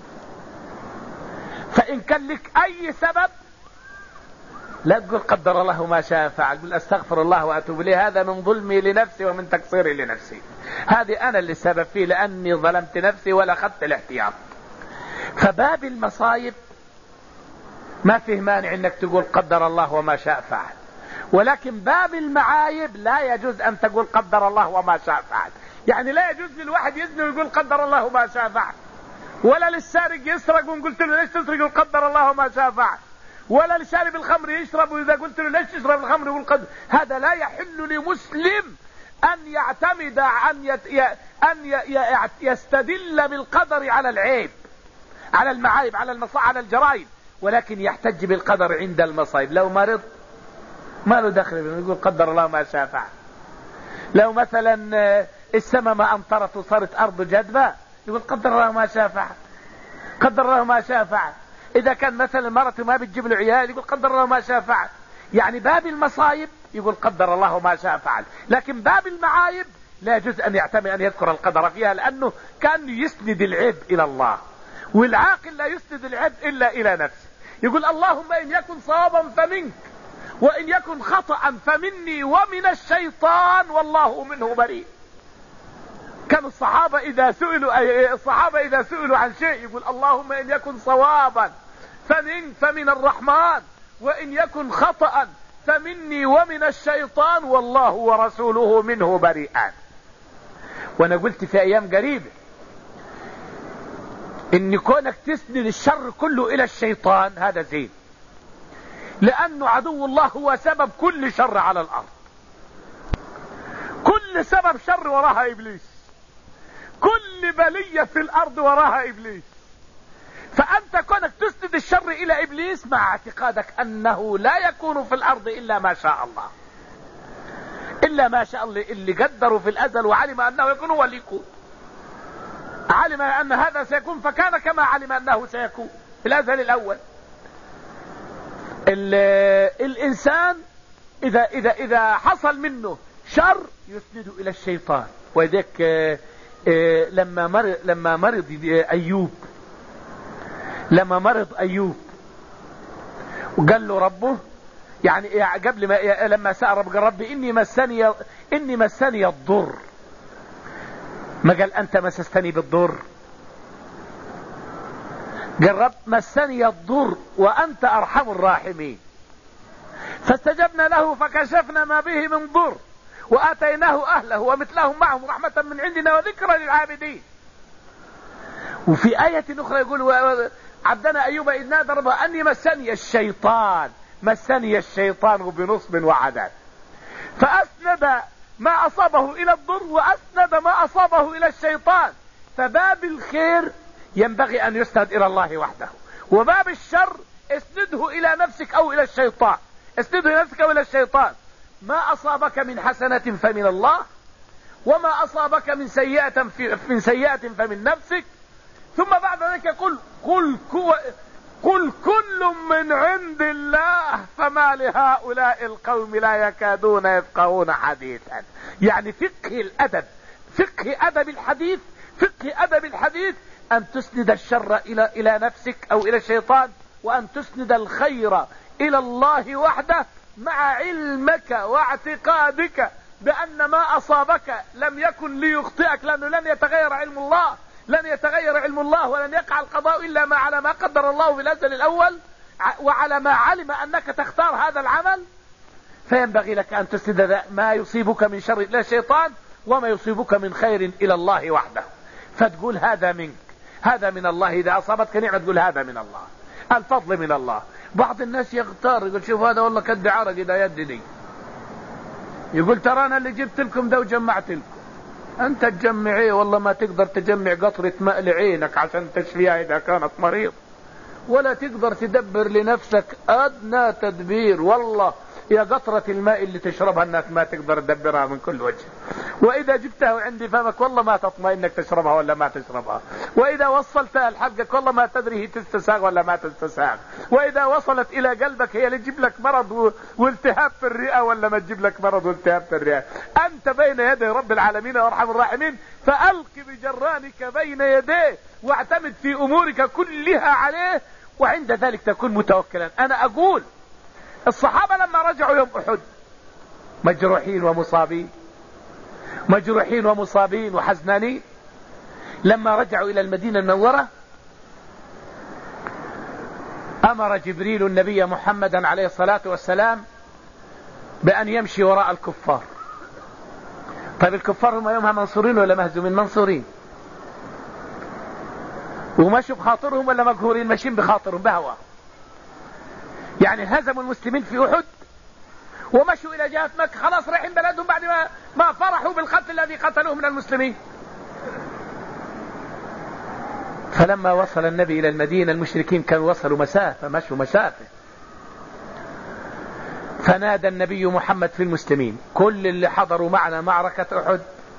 Speaker 1: فان كان لك اي سبب لا تقول قدر الله ما شاء فعل، قل استغفر الله واتوب اليه، هذا من ظلمي لنفسي ومن تقصيري لنفسي، هذه انا اللي السبب فيه لاني ظلمت نفسي ولا اخذت الاحتياط. فباب المصايب ما فيه مانع انك تقول قدر الله وما شاء فعل، ولكن باب المعايب لا يجوز ان تقول قدر الله وما شاء فعل. يعني لا يجوز للواحد يزني ويقول قدر الله وما شاء فعل، ولا للسارق يسرق وان قلت له ليش تسرق يقول قدر الله وما شاء فعل، ولا لشارب الخمر يشرب واذا قلت له ليش تشرب الخمر يقول قدر. هذا لا يحل لمسلم ان يعتمد ان يستدل بالقدر على العيب، على المعايب، على المصاعب، على الجرائم، ولكن يحتج بالقدر عند المصائب. لو مرض ما له دخل يقول قدر الله ما شاء فعل. لو مثلا السماء ما امطرت وصارت ارض جدبة يقول قدر الله ما شاء فعل، قدر الله ما شاء فعل. اذا كان مثلا مرته ما بتجيب له عيال يقول قدر الله ما شاء فعل. يعني باب المصايب يقول قدر الله ما شاء فعل، لكن باب المعايب لا يجوز ان يعتمد ان يذكر القدر فيها، لانه كان يسند العيب الى الله، والعاقل لا يسند العيب الا الى نفسه. يقول اللهم ان يكن صوابا فمنك وان يكن خطأ فمني ومن الشيطان والله منه بريء. كان الصحابة إذا سئلوا عن شيء يقول اللهم إن يكن صوابا فمن الرحمن وإن يكن خطأ فمني ومن الشيطان والله ورسوله منه بريئان. وأنا قلت في أيام قريبة إن كونك تسند الشر كله إلى الشيطان هذا زين، لأنه عدو الله هو سبب كل شر على الأرض. كل سبب شر وراها إبليس، كل بلية في الأرض وراها إبليس. فأنت كونك تسند الشر إلى إبليس مع اعتقادك أنه لا يكون في الأرض إلا ما شاء الله، إلا ما شاء الله اللي قدروا في الأزل وعلم أنه يكون هو اللي يكون، علم أن هذا سيكون فكان كما علم أنه سيكون في الأزل الأول. الإنسان إذا حصل منه شر يسند إلى الشيطان. وذلك لما مرض أيوب وقال له ربه، يعني قبل ما لما سأل ربي إني مسني الضر، ما قال أنت مسستني بالضر، قال رب مسني الضر وأنت أرحم الراحمين، فاستجبنا له فكشفنا ما به من ضر وآتيناه أهله ومثلهم معهم رحمة من عندنا وذكرى للعابدين. وفي آية أخرى يقول عبدنا أيوب إذ نادى ربه أني مسني الشيطان بنصب وعذاب، فأسند ما أصابه إلى الضر وأسند ما أصابه إلى الشيطان. فباب الخير ينبغي أن يسند إلى الله وحده، وباب الشر اسنده إلى نفسك أو إلى الشيطان، اسنده إلى نفسك أو إلى الشيطان. ما أصابك من حسنة فمن الله، وما أصابك من سيئة فمن نفسك. ثم بعد ذلك قل كل من عند الله فما لهؤلاء القوم لا يكادون يفقهون حديثا. يعني فقه أدب الحديث أن تسند الشر إلى نفسك أو إلى الشيطان، وأن تسند الخير إلى الله وحده، مع علمك واعتقادك بأن ما أصابك لم يكن ليخطئك، لأنه لن يتغير علم الله ولن يقع القضاء إلا على ما قدر الله في الأزل الأول، وعلى ما علم أنك تختار هذا العمل. فينبغي لك أن تسند ما يصيبك من شر إلى الشيطان وما يصيبك من خير إلى الله وحده، فتقول هذا منك، هذا من الله. إذا أصابتك نعمة تقول هذا من الله، الفضل من الله. بعض الناس يغتار يقول شوف هذا والله كد عرق إذا يدني، يقول ترى أنا اللي جبت لكم ده وجمعت لكم، أنت تجمعيه والله ما تقدر تجمع قطرة ماء لعينك عشان تشفيها إذا كانت مريض، ولا تقدر تدبر لنفسك أدنى تدبير. والله يا قطرة الماء اللي تشربها الناس ما تقدر تدبرها من كل وجه، وإذا جبتها عندي فمك والله ما تطمئن إنك تشربها ولا ما تشربها، وإذا وصلتها لحلقك والله ما تدري هي تستساغ ولا ما تستساغ، وإذا وصلت إلى قلبك هي اللي تجيب لك مرض والتهاب في الرئة ولا ما تجيب لك مرض والتهاب في الرئة. أنت بين يدي رب العالمين وأرحم الراحمين، فألق بجرانك بين يديه واعتمد في أمورك كلها عليه، وعند ذلك تكون متوكلا. أنا أقول الصحابة لما رجعوا يوم أحد مجروحين ومصابين وحزنانين، لما رجعوا إلى المدينة المنورة أمر جبريل النبي محمدا عليه الصلاة والسلام بأن يمشي وراء الكفار. طيب الكفار هم يومها منصورين ولا مهزومين؟ منصورين، ومشوا بخاطرهم ولا مقهورين؟ ماشيين بخاطرهم بهوى، يعني هزموا المسلمين في أحد ومشوا إلى جهة مكة، خلاص رايحين بلدهم بعد ما فرحوا بالقتل الذي قتلوه من المسلمين. فلما وصل النبي إلى المدينة المشركين كانوا وصلوا مسافة، مشوا مسافة، فنادى النبي محمد في المسلمين كل اللي حضروا معنا معركة أحد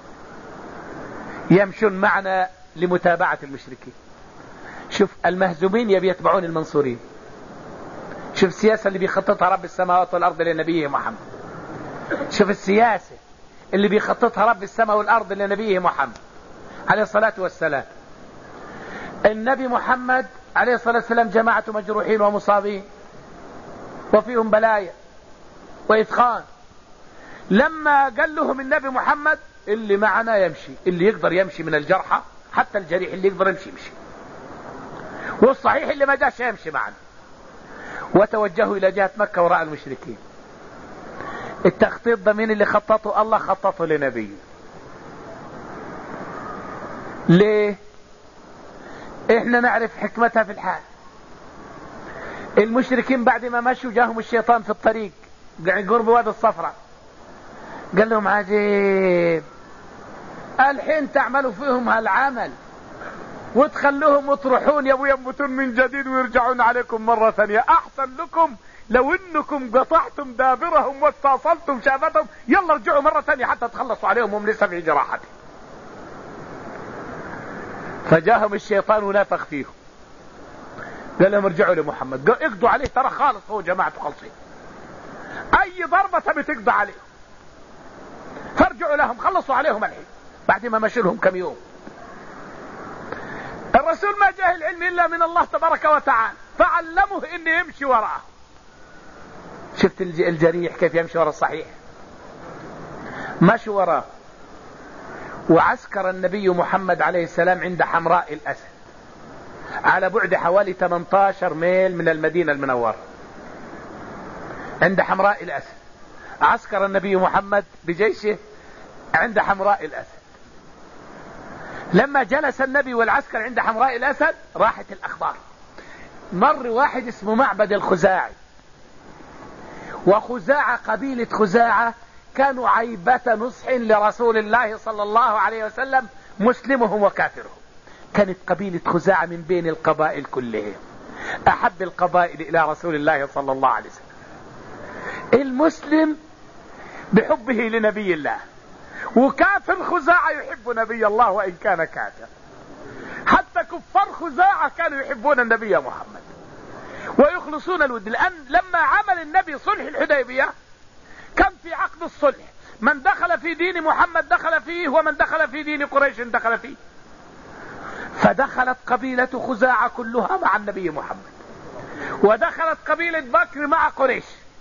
Speaker 1: يمشون معنا لمتابعة المشركين. شوف المهزومين يبي يتبعون المنصورين، شوف السياسة اللي بيخططها رب السماوات والأرض لنبيه محمد، شوف السياسة اللي بيخططها رب السماء والأرض لنبيه محمد عليه الصلاة والسلام. النبي محمد عليه الصلاة والسلام جماعة مجروحين ومصابين وفيهم بلايا وإثخان. لما قال لهم النبي محمد اللي معنا يمشي، اللي يقدر يمشي من الجرحى، حتى الجريح اللي يقدر يمشي، والصحيح اللي ما جاش يمشي معنا. وتوجهوا إلى جهة مكة وراء المشركين. التخطيط ده مين اللي خططه؟ الله خططه لنبيه. ليه؟ احنا نعرف حكمتها في الحال. المشركين بعد ما مشوا جاهم الشيطان في الطريق قرب وادي الصفراء، قال لهم عجيب الحين تعملوا فيهم هالعمل وتخلوهم يطرحون يبوا ينبتون من جديد ويرجعون عليكم مرة ثانية. احسن لكم لو انكم قطعتم دابرهم واستاصلتم شافتهم، يلا ارجعوا مرة ثانية حتى تخلصوا عليهم هم لسه في جراحتهم. فجاهم الشيطان ونافخ فيهم، قال لهم ارجعوا لمحمد، اقضوا عليه ترى خالص، هو جماعته خالصين، اي ضربة تبي تقضى عليه، فارجعوا لهم خلصوا عليهم الحين بعد ما مشوا لهم كم يوم. الرسول ما جاه العلم الا من الله تبارك وتعالى، فعلمه انه يمشي وراءه. شفت الجريح كيف يمشي وراء الصحيح؟ مشوا وراءه. وعسكر النبي محمد عليه السلام عند حمراء الأسد على بعد حوالي 18 ميل من المدينة المنورة. عند حمراء الأسد عسكر النبي محمد بجيشه عند حمراء الأسد. لما جلس النبي والعسكر عند حمراء الأسد راحت الأخبار، مر واحد اسمه معبد الخزاعي، وخزاعة قبيلة خزاعة كانوا عيبة نصح لرسول الله صلى الله عليه وسلم، مسلمهم وكافرهم. كانت قبيلة خزاعة من بين القبائل كلها أحب القبائل إلى رسول الله صلى الله عليه وسلم. المسلم بحبه لنبي الله، وكافر خزاعة يحب نبي الله وإن كان كافر. حتى كفار خزاعة كانوا يحبون النبي محمد ويخلصون الود، لأن لما عمل النبي صلح الحديبية كان في عقد الصلح من دخل في دين محمد دخل فيه، ومن دخل في دين قريش دخل فيه. فدخلت قبيلة خزاعة كلها مع النبي محمد، ودخلت قبيلة بكر مع قريش.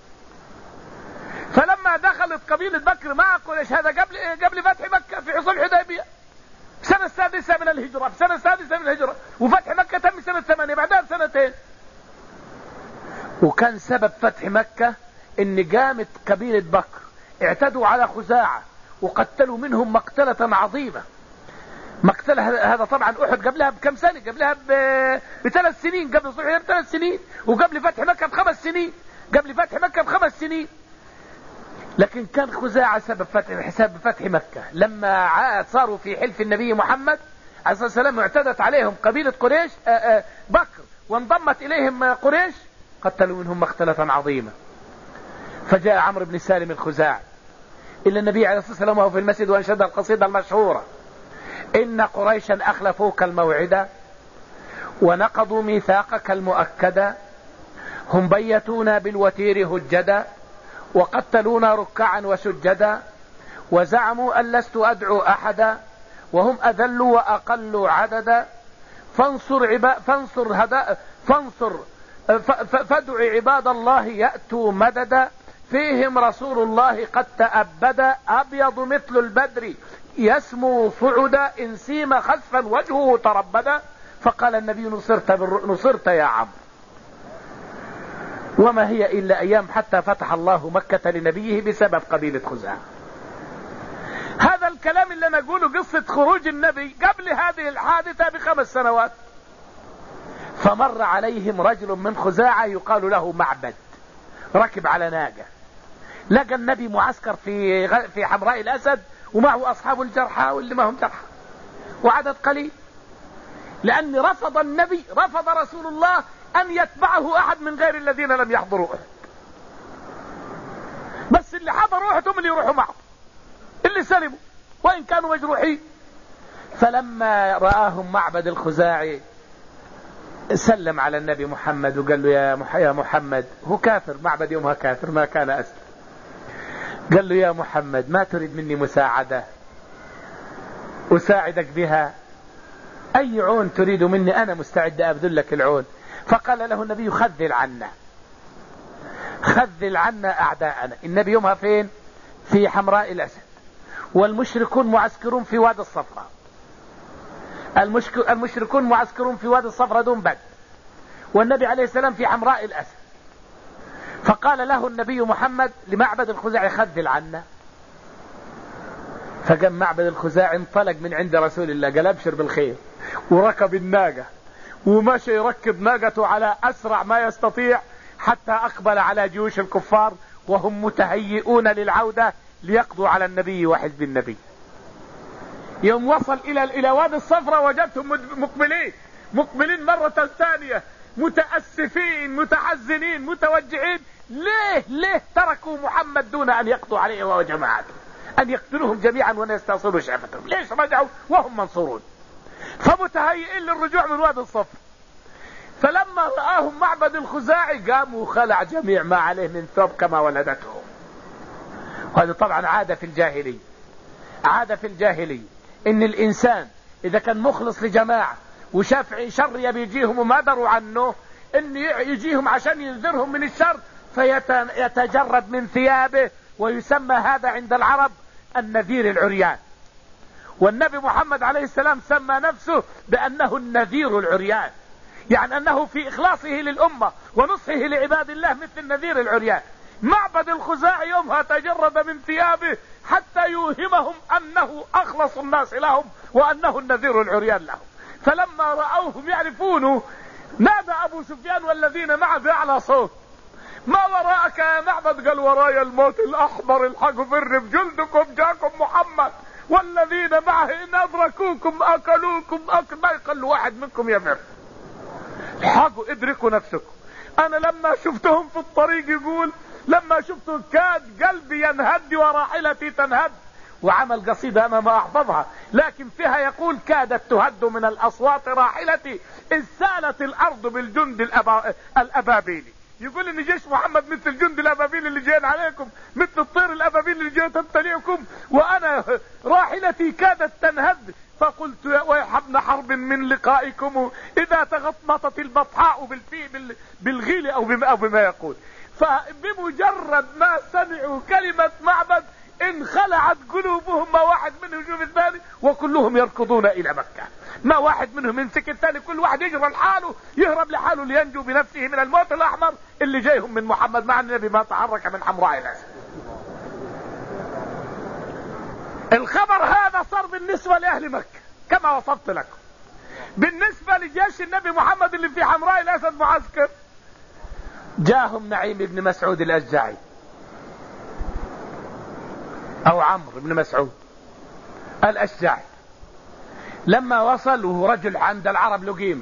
Speaker 1: فلما دخلت قبيلة بكر مع قريش، هذا قبل فتح مكة في حصول الحديبية سنة السادسة من الهجرة، في سنة السادسة من الهجرة، وفتح مكة تم سنة 8 بعدها بسنتين. وكان سبب فتح مكة ان قامت قبيلة بكر اعتدوا على خزاعة وقتلوا منهم مقتلة عظيمة. مقتلة هذا طبعا احد قبلها بكم سنة، قبلها ب3 سنين، قبل صلح ب3 سنين، وقبل فتح مكة ب5 سنين، قبل فتح مكة ب5 سنين. لكن كان خزاعة سبب فتح مكة. لما صاروا في حلف النبي محمد عليه الصلاة والسلام اعتدت عليهم قبيلة قريش بكر وانضمت اليهم قريش، قتلوا منهم مقتلة عظيمة. فجاء عمرو بن سالم الخزاعي إلى النبي عليه الصلاة والسلام وهو في المسجد وانشد القصيدة المشهورة: إن قريشا أخلفوك الموعد ونقضوا ميثاقك المؤكد، هم بيتونا بالوتير هجدا وقتلونا ركعا وسجدا، وزعموا أن لست أدعو أحدا وهم أذل وأقل عددا، فادع عباد الله يأتوا مددا، فيهم رسول الله قد تأبدا، أبيض مثل البدر يسمو صعدا، إن سيم خسفا وجهه تربدا. فقال النبي: نصرت يا عمرو. وما هي إلا أيام حتى فتح الله مكة لنبيه بسبب قبيلة خزاعة. هذا الكلام اللي نقوله قصة خروج النبي قبل هذه الحادثة ب5 سنوات. فمر عليهم رجل من خزاعة يقال له معبد، ركب على ناقة، لقى النبي معسكر في حمراء الأسد ومعه أصحاب الجرحى واللي ما هم جرحى وعدد قليل، لأن رفض رسول الله أن يتبعه أحد من غير الذين لم يحضروا أحد، بس اللي حضروا أحد هم اللي يروحوا معه، اللي سلموا وإن كانوا مجروحين. فلما رآهم معبد الخزاعي سلم على النبي محمد وقال له: يا محمد، هو كافر، معبد يومها كافر ما كان أسلم. قال له: يا محمد، ما تريد مني مساعدة أساعدك بها؟ أي عون تريد مني؟ أنا مستعد أبذل لك العون. فقال له النبي: خذل عنا أعداءنا. النبي يومها فين؟ في حمراء الأسد، والمشركون معسكرون في وادي الصفراء. المشركون معسكرون في وادي الصفراء دون بدر، والنبي عليه السلام في حمراء الأسد. فقال له النبي محمد لمعبد الخزاعي: خذل عنا. فقام معبد الخزاعي انطلق من عند رسول الله، قال: ابشر بالخير، وركب الناقة ومشى يركب ناقته على أسرع ما يستطيع حتى أقبل على جيوش الكفار وهم متهيئون للعودة ليقضوا على النبي وحزب النبي. يوم وصل إلى وادي الصفراء وجدتهم مقبلين مرة ثانية، متأسفين متحزنين متوجعين. ليه تركوا محمد دون أن يقضوا عليه وهو جماعته، أن يقتلوهم جميعا ويستأصلوا شعفتهم؟ ليش رجعوا وهم منصورون؟ فمتهيئين للرجوع من وادي الصفر. فلما رآهم معبد الخزاعي قاموا وخلع جميع ما عليه من ثوب كما ولدتهم. وهذا طبعا عادة في الجاهلية إن الإنسان إذا كان مخلص لجماعة وشاف شر يبي يجيهم وما دروا عنه، إن يجيهم عشان ينذرهم من الشر فيتجرد من ثيابه، ويسمى هذا عند العرب النذير العريان. والنبي محمد عليه السلام سمى نفسه بأنه النذير العريان، يعني أنه في إخلاصه للأمة ونصحه لعباد الله مثل النذير العريان. معبد الخزاعي يومها تجرد من ثيابه حتى يوهمهم أنه أخلص الناس لهم وأنه النذير العريان لهم. فلما رأوهم يعرفونه نادى أبو سفيان والذين معه بأعلى صوت: ما وراءك يا معبد؟ قال: ورايا الموت الأحمر، الحقوا فر بجلدكم، جاكم محمد والذين معه إن أدركوكم أكلوكم ما يقل واحد منكم يفر. الحقوا ادركوا نفسكم. أنا لما شفتهم في الطريق يقول لما شفتهم كاد قلبي ينهد وراحلتي تنهد. وعمل قصيدة أنا ما أحفظها لكن فيها يقول: كادت تهد من الأصوات راحلتي إذ سالت الأرض بالجند الأبابيلي. يقول إن جيش محمد مثل الجند الأبابيل اللي جايين عليكم، مثل الطير الأبابيل اللي جايين تبتلعكم، وأنا راحلتي كادت تنهد. فقلت: ويح ابن حرب من لقائكم إذا تغطمطت البطحاء بالغيل أو بما يقول. فبمجرد ما سمعوا كلمة معبد انخلعت قلوبهم، ما واحد منهم يشوف الثاني وكلهم يركضون إلى مكة، ما واحد منهم يمسك الثاني، كل واحد يجرى لحاله يهرب لحاله لينجو بنفسه من الموت الأحمر اللي جايهم من محمد، مع النبي ما تحرك من حمراء الأسد. الخبر هذا صار بالنسبة لأهل مكة كما وصفت لكم. بالنسبة لجيش النبي محمد اللي في حمراء الأسد معسكر، جاهم نعيم بن مسعود الأشجعي أو عمرو بن مسعود الأشجعي. لما وصل وهو رجل عند العرب لقيم،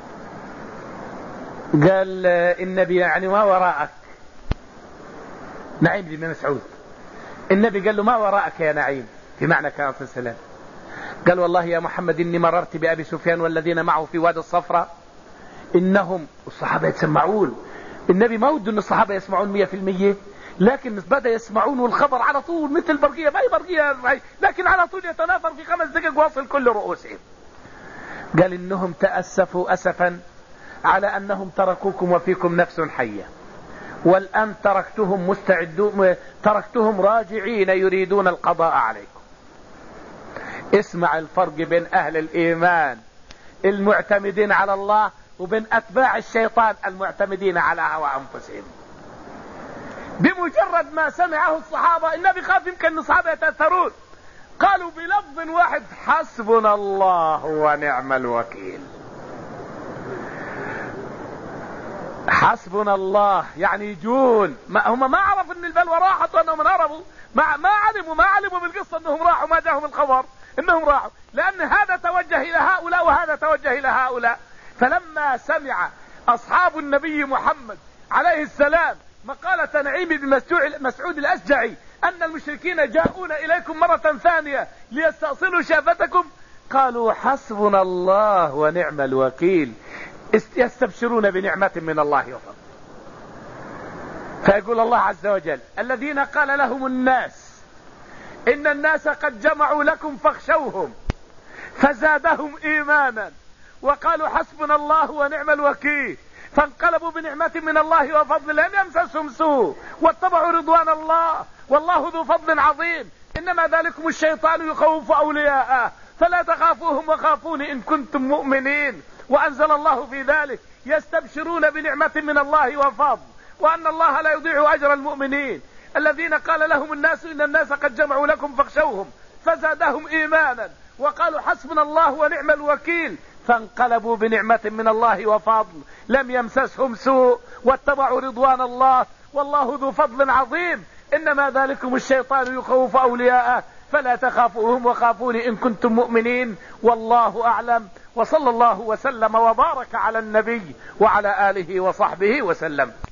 Speaker 1: قال النبي: يعني ما وراءك؟ نعيم بن مسعود. النبي قال له: ما وراءك يا نعيم؟ في معنى كان صلى الله عليه وسلم. قال: والله يا محمد إني مررت بأبي سفيان والذين معه في وادي الصفراء، إنهم الصحابة يتسمعون. النبي ما وده أن الصحابة يسمعون 100%، لكن بدأ يسمعون والخبر على طول مثل برقية، ما هي برقية لكن على طول يتناثر في 5 دقائق واصل كل رؤوسهم. قال: إنهم تأسفوا أسفا على أنهم تركوكم وفيكم نفس حية، والآن تركتهم راجعين يريدون القضاء عليكم. اسمع الفرق بين أهل الإيمان المعتمدين على الله وبين أتباع الشيطان المعتمدين على هوى أنفسهم. بمجرد ما سمعه الصحابة، النبي خاف يمكن الصحابة يتأثرون، قالوا بلفظ واحد: حسبنا الله ونعم الوكيل. حسبنا الله يعني يجون، هم ما عرفوا ان البلوى راحت وانهم هربوا، ما علموا بالقصة انهم راحوا، ما جاهم الخبر انهم راحوا، لان هذا توجه الى هؤلاء وهذا توجه الى هؤلاء. فلما سمع اصحاب النبي محمد عليه السلام مقالة نعيم بن مسعود الأشجعي ان المشركين جاءون اليكم مرة ثانية ليستأصلوا شافتكم، قالوا: حسبنا الله ونعم الوكيل. يستبشرون بنعمة من الله وفضل. فيقول الله عز وجل: الذين قال لهم الناس إن الناس قد جمعوا لكم فاخشوهم فزادهم إيمانا وقالوا حسبنا الله ونعم الوكيل، فانقلبوا بنعمة من الله وفضل لم يمسسهم سوء واتبعوا رضوان الله والله ذو فضل عظيم، إنما ذلكم الشيطان يخوف أولياءه فلا تخافوهم وخافوني إن كنتم مؤمنين. وأنزل الله في ذلك: يستبشرون بنعمة من الله وفضل وأن الله لا يضيع أجر المؤمنين. الذين قال لهم الناس إن الناس قد جمعوا لكم فاخشوهم فزادهم إيمانا وقالوا حسبنا الله ونعم الوكيل، فانقلبوا بنعمة من الله وفضل لم يمسسهم سوء واتبعوا رضوان الله والله ذو فضل عظيم، إنما ذلكم الشيطان يخوف أولياءه فلا تخافوهم وخافوني إن كنتم مؤمنين، والله أعلم. وصلى الله وسلم وبارك على النبي وعلى آله وصحبه وسلم.